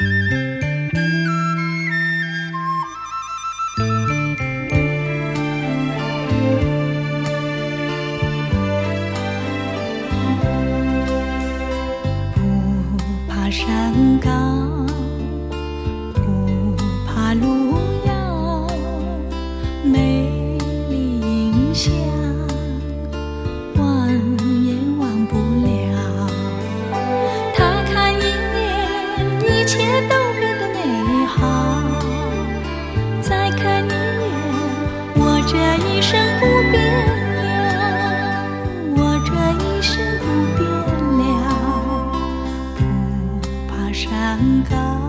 山高，不怕路遥，美丽影像，忘也忘不了。他看一眼，一切都变得美好；再看一眼，我这一生不变了，我这一生不变了。山高。